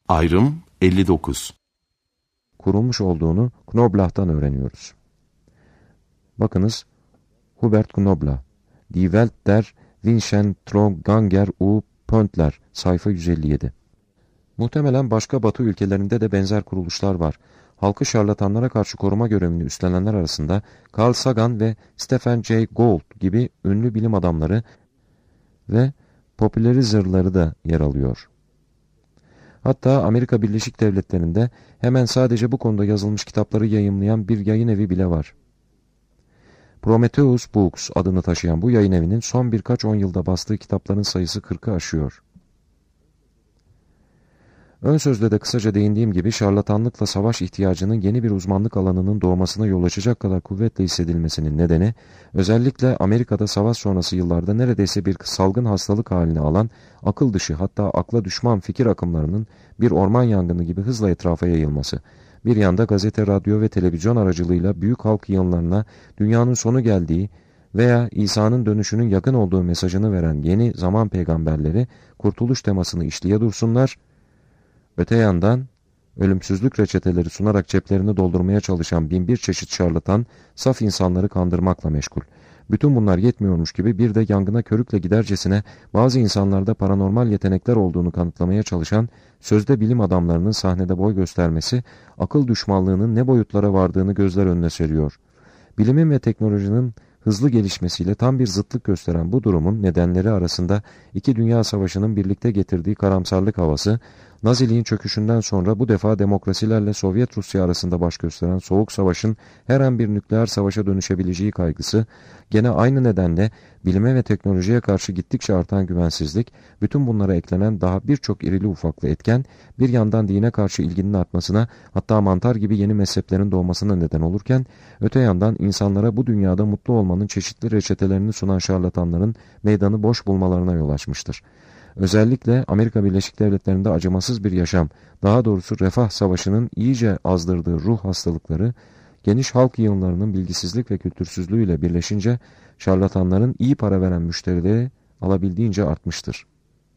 Ayrım 59. Kurulmuş olduğunu Knoblauch'tan öğreniyoruz. Bakınız, Hubert Knoblauch, Die Welt der Wissentraganger u Pöntler, sayfa 157. Muhtemelen başka Batı ülkelerinde de benzer kuruluşlar var. Halkı şarlatanlara karşı koruma görevini üstlenenler arasında Carl Sagan ve Stephen Jay Gould gibi ünlü bilim adamları ve popülerizerları da yer alıyor. Hatta Amerika Birleşik Devletleri'nde hemen sadece bu konuda yazılmış kitapları yayımlayan bir yayın evi bile var. Prometheus Books adını taşıyan bu yayın evinin son birkaç 10 yılda bastığı kitapların sayısı 40'ı aşıyor. Ön sözde de kısaca değindiğim gibi şarlatanlıkla savaş ihtiyacının yeni bir uzmanlık alanının doğmasına yol açacak kadar kuvvetle hissedilmesinin nedeni, özellikle Amerika'da savaş sonrası yıllarda neredeyse bir salgın hastalık halini alan, akıl dışı hatta akla düşman fikir akımlarının bir orman yangını gibi hızla etrafa yayılması. Bir yanda gazete, radyo ve televizyon aracılığıyla büyük halk yığınlarına dünyanın sonu geldiği veya İsa'nın dönüşünün yakın olduğu mesajını veren yeni zaman peygamberleri kurtuluş temasını işleye dursunlar. Öte yandan ölümsüzlük reçeteleri sunarak ceplerini doldurmaya çalışan binbir çeşit şarlatan saf insanları kandırmakla meşgul. Bütün bunlar yetmiyormuş gibi bir de yangına körükle gidercesine bazı insanlarda paranormal yetenekler olduğunu kanıtlamaya çalışan sözde bilim adamlarının sahnede boy göstermesi, akıl düşmanlığının ne boyutlara vardığını gözler önüne seriyor. Bilimin ve teknolojinin hızlı gelişmesiyle tam bir zıtlık gösteren bu durumun nedenleri arasında iki dünya savaşının birlikte getirdiği karamsarlık havası, Naziliğin çöküşünden sonra bu defa demokrasilerle Sovyet Rusya arasında baş gösteren Soğuk Savaş'ın her an bir nükleer savaşa dönüşebileceği kaygısı, gene aynı nedenle bilime ve teknolojiye karşı gittikçe artan güvensizlik, bütün bunlara eklenen daha birçok irili ufaklı etken, bir yandan dine karşı ilginin artmasına, hatta mantar gibi yeni mezheplerin doğmasına neden olurken, öte yandan insanlara bu dünyada mutlu olmanın çeşitli reçetelerini sunan şarlatanların meydanı boş bulmalarına yol açmıştır. Özellikle Amerika Birleşik Devletleri'nde acımasız bir yaşam, daha doğrusu refah savaşının iyice azdırdığı ruh hastalıkları, geniş halk yığınlarının bilgisizlik ve kültürsüzlüğüyle birleşince şarlatanların iyi para veren müşterileri alabildiğince artmıştır.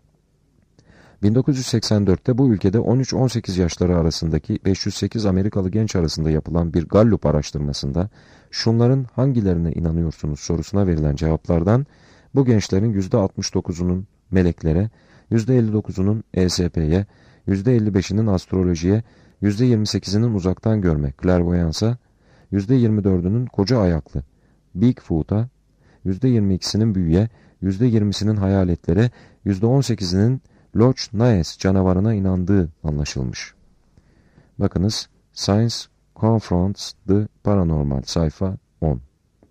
1984'te bu ülkede 13-18 yaşları arasındaki 508 Amerikalı genç arasında yapılan bir Gallup araştırmasında şunların hangilerine inanıyorsunuz sorusuna verilen cevaplardan bu gençlerin %69'unun meleklere, %59'unun ESP'ye, %55'inin astrolojiye, %28'inin uzaktan görme, clairvoyance'a, %24'ünün koca ayaklı, Bigfoot'a, %22'sinin büyüye, %20'sinin hayaletlere, %18'inin Loch Ness canavarına inandığı anlaşılmış. Bakınız, Science Confronts the Paranormal, sayfa 10.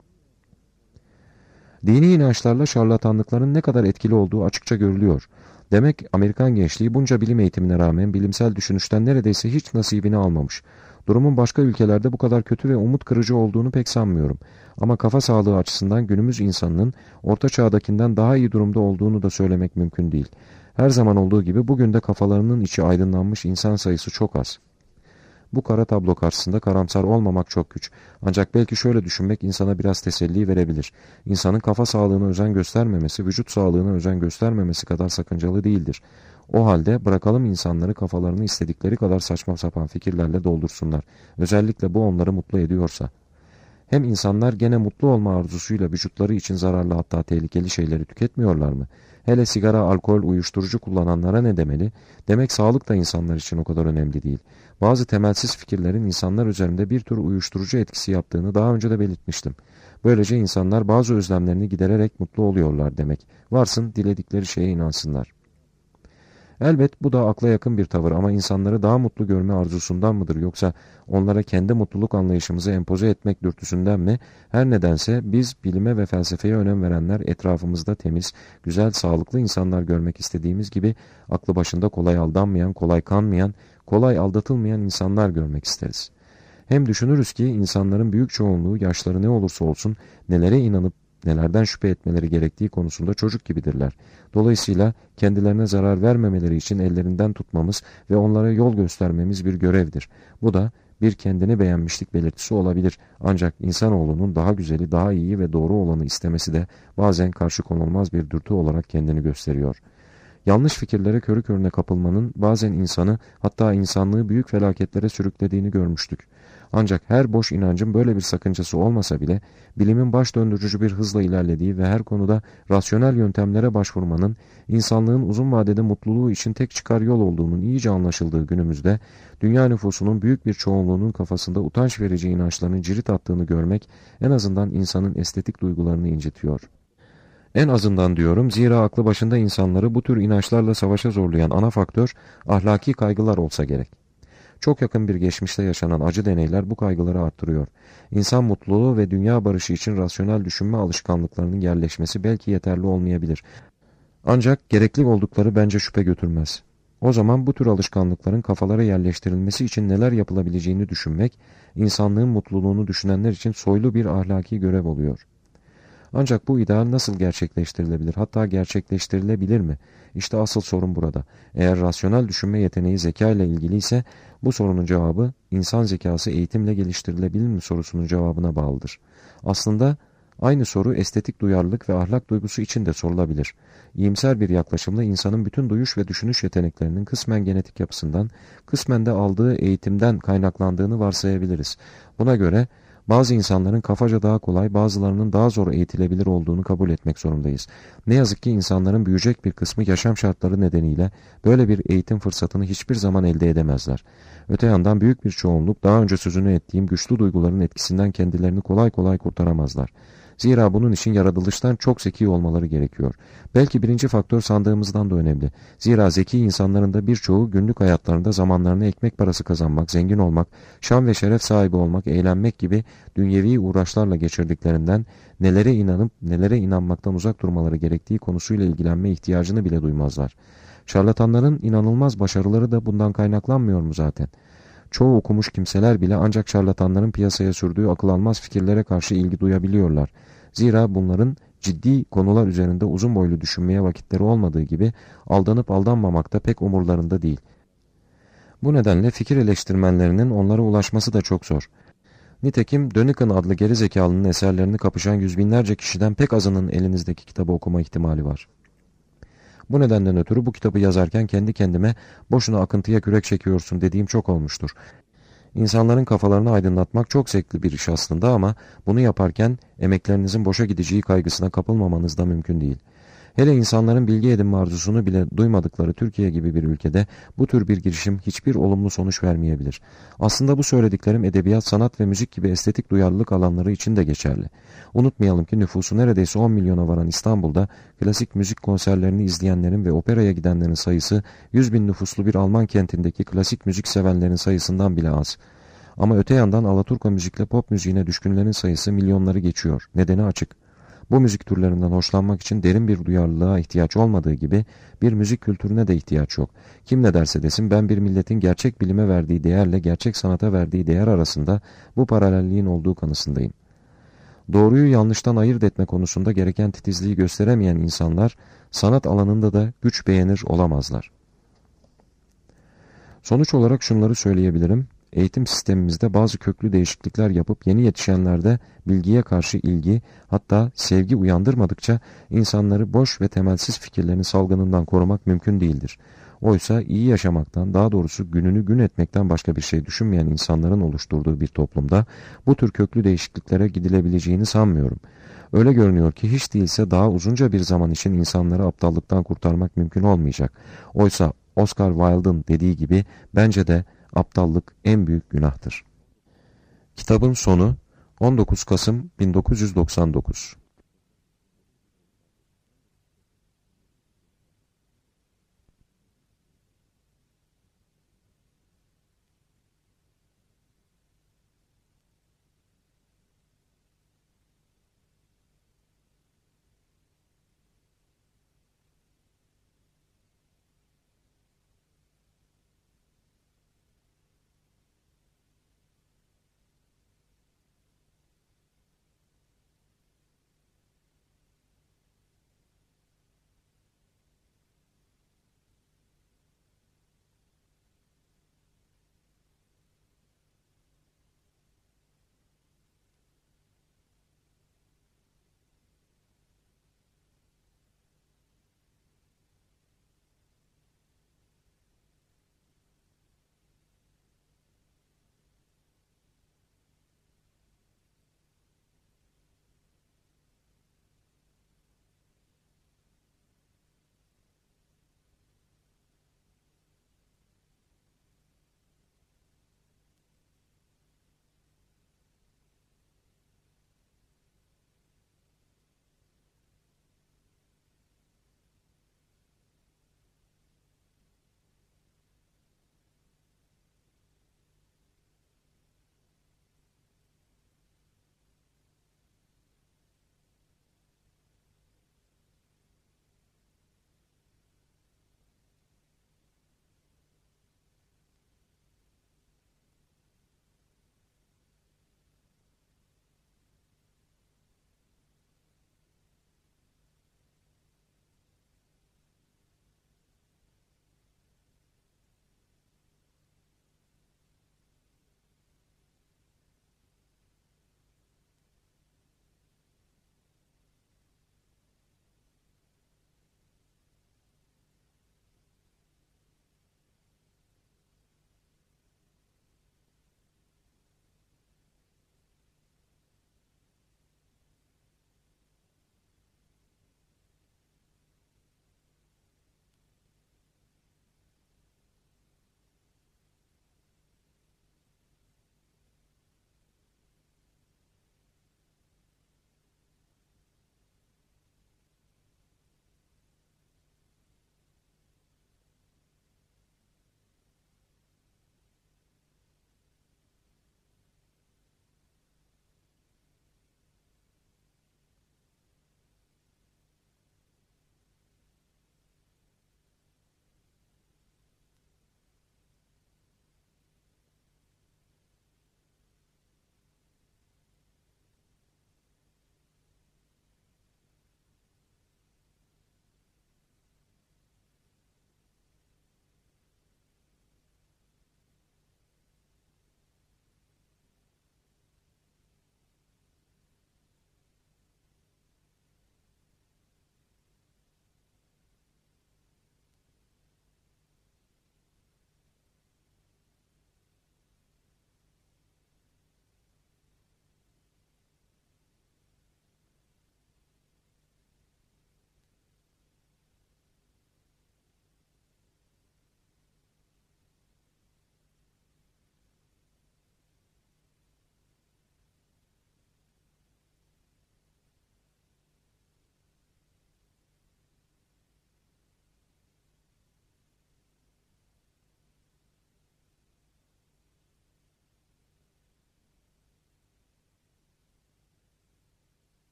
Dini inançlarla şarlatanlıkların ne kadar etkili olduğu açıkça görülüyor. Demek Amerikan gençliği bunca bilim eğitimine rağmen bilimsel düşünüşten neredeyse hiç nasibini almamış. Durumun başka ülkelerde bu kadar kötü ve umut kırıcı olduğunu pek sanmıyorum. Ama kafa sağlığı açısından günümüz insanının orta çağdakinden daha iyi durumda olduğunu da söylemek mümkün değil. Her zaman olduğu gibi bugün de kafalarının içi aydınlanmış insan sayısı çok az. Bu kara tablo karşısında karamsar olmamak çok güç. Ancak belki şöyle düşünmek insana biraz teselli verebilir. İnsanın kafa sağlığına özen göstermemesi, vücut sağlığına özen göstermemesi kadar sakıncalı değildir. O halde bırakalım insanları kafalarını istedikleri kadar saçma sapan fikirlerle doldursunlar. Özellikle bu onları mutlu ediyorsa. Hem insanlar gene mutlu olma arzusuyla vücutları için zararlı hatta tehlikeli şeyleri tüketmiyorlar mı? Hele sigara, alkol, uyuşturucu kullananlara ne demeli? Demek sağlık da insanlar için o kadar önemli değil. Bazı temelsiz fikirlerin insanlar üzerinde bir tür uyuşturucu etkisi yaptığını daha önce de belirtmiştim. Böylece insanlar bazı özlemlerini gidererek mutlu oluyorlar demek. Varsın diledikleri şeye inansınlar. Elbet bu da akla yakın bir tavır ama insanları daha mutlu görme arzusundan mıdır yoksa onlara kendi mutluluk anlayışımızı empoze etmek dürtüsünden mi? Her nedense biz bilime ve felsefeye önem verenler etrafımızda temiz, güzel, sağlıklı insanlar görmek istediğimiz gibi aklı başında kolay aldanmayan, kolay kanmayan, kolay aldatılmayan insanlar görmek isteriz. Hem düşünürüz ki insanların büyük çoğunluğu yaşları ne olursa olsun nelere inanıp nelerden şüphe etmeleri gerektiği konusunda çocuk gibidirler. Dolayısıyla kendilerine zarar vermemeleri için ellerinden tutmamız ve onlara yol göstermemiz bir görevdir. Bu da bir kendini beğenmişlik belirtisi olabilir. Ancak insanoğlunun daha güzeli, daha iyi ve doğru olanı istemesi de bazen karşı konulmaz bir dürtü olarak kendini gösteriyor. Yanlış fikirlere körü körüne kapılmanın bazen insanı, hatta insanlığı büyük felaketlere sürüklediğini görmüştük. Ancak her boş inancın böyle bir sakıncası olmasa bile, bilimin baş döndürücü bir hızla ilerlediği ve her konuda rasyonel yöntemlere başvurmanın, insanlığın uzun vadede mutluluğu için tek çıkar yol olduğunun iyice anlaşıldığı günümüzde, dünya nüfusunun büyük bir çoğunluğunun kafasında utanç verici inançların cirit attığını görmek, en azından insanın estetik duygularını incitiyor. En azından diyorum, zira aklı başında insanları bu tür inançlarla savaşa zorlayan ana faktör, ahlaki kaygılar olsa gerek. Çok yakın bir geçmişte yaşanan acı deneyler bu kaygıları arttırıyor. İnsan mutluluğu ve dünya barışı için rasyonel düşünme alışkanlıklarının yerleşmesi belki yeterli olmayabilir. Ancak gerekli oldukları bence şüphe götürmez. O zaman bu tür alışkanlıkların kafalara yerleştirilmesi için neler yapılabileceğini düşünmek, insanlığın mutluluğunu düşünenler için soylu bir ahlaki görev oluyor. Ancak bu ideal nasıl gerçekleştirilebilir? Hatta gerçekleştirilebilir mi? İşte asıl sorun burada. Eğer rasyonel düşünme yeteneği zeka ile ilgili ise bu sorunun cevabı insan zekası eğitimle geliştirilebilir mi sorusunun cevabına bağlıdır. Aslında aynı soru estetik duyarlılık ve ahlak duygusu için de sorulabilir. İyimser bir yaklaşımla insanın bütün duyuş ve düşünüş yeteneklerinin kısmen genetik yapısından, kısmen de aldığı eğitimden kaynaklandığını varsayabiliriz. Buna göre bazı insanların kafaca daha kolay, bazılarının daha zor eğitilebilir olduğunu kabul etmek zorundayız. Ne yazık ki insanların büyüyecek bir kısmı yaşam şartları nedeniyle böyle bir eğitim fırsatını hiçbir zaman elde edemezler. Öte yandan büyük bir çoğunluk daha önce sözünü ettiğim güçlü duyguların etkisinden kendilerini kolay kolay kurtaramazlar. Zira bunun için yaratılıştan çok zeki olmaları gerekiyor. Belki birinci faktör sandığımızdan da önemli. Zira zeki insanların da birçoğu günlük hayatlarında zamanlarını ekmek parası kazanmak, zengin olmak, şan ve şeref sahibi olmak, eğlenmek gibi dünyevi uğraşlarla geçirdiklerinden nelere inanıp nelere inanmaktan uzak durmaları gerektiği konusuyla ilgilenme ihtiyacını bile duymazlar. Şarlatanların inanılmaz başarıları da bundan kaynaklanmıyor mu zaten? Çoğu okumuş kimseler bile ancak şarlatanların piyasaya sürdüğü akıl almaz fikirlere karşı ilgi duyabiliyorlar. Zira bunların ciddi konular üzerinde uzun boylu düşünmeye vakitleri olmadığı gibi aldanıp aldanmamak da pek umurlarında değil. Bu nedenle fikir eleştirmenlerinin onlara ulaşması da çok zor. Nitekim Dönniken adlı geri zekalının eserlerini kapışan yüz binlerce kişiden pek azının elinizdeki kitabı okuma ihtimali var. Bu nedenden ötürü bu kitabı yazarken kendi kendime boşuna akıntıya kürek çekiyorsun dediğim çok olmuştur. İnsanların kafalarını aydınlatmak çok zevkli bir iş aslında ama bunu yaparken emeklerinizin boşa gideceği kaygısına kapılmamanız da mümkün değil. Hele insanların bilgi edinme arzusunu bile duymadıkları Türkiye gibi bir ülkede bu tür bir girişim hiçbir olumlu sonuç vermeyebilir. Aslında bu söylediklerim edebiyat, sanat ve müzik gibi estetik duyarlılık alanları için de geçerli. Unutmayalım ki nüfusu neredeyse 10 milyona varan İstanbul'da klasik müzik konserlerini izleyenlerin ve operaya gidenlerin sayısı 100 bin nüfuslu bir Alman kentindeki klasik müzik sevenlerin sayısından bile az. Ama öte yandan Alaturka müzikle pop müziğine düşkünlerin sayısı milyonları geçiyor. Nedeni açık. Bu müzik türlerinden hoşlanmak için derin bir duyarlılığa ihtiyaç olmadığı gibi bir müzik kültürüne de ihtiyaç yok. Kim ne derse desin ben bir milletin gerçek bilime verdiği değerle gerçek sanata verdiği değer arasında bu paralelliğin olduğu kanısındayım. Doğruyu yanlıştan ayırt etme konusunda gereken titizliği gösteremeyen insanlar sanat alanında da güç beğenir olamazlar. Sonuç olarak şunları söyleyebilirim. Eğitim sistemimizde bazı köklü değişiklikler yapıp yeni yetişenlerde bilgiye karşı ilgi, hatta sevgi uyandırmadıkça insanları boş ve temelsiz fikirlerin salgınından korumak mümkün değildir. Oysa iyi yaşamaktan, daha doğrusu gününü gün etmekten başka bir şey düşünmeyen insanların oluşturduğu bir toplumda bu tür köklü değişikliklere gidilebileceğini sanmıyorum. Öyle görünüyor ki hiç değilse daha uzunca bir zaman için insanları aptallıktan kurtarmak mümkün olmayacak. Oysa Oscar Wilde'ın dediği gibi bence de aptallık en büyük günahtır. Kitabın sonu 19 Kasım 1999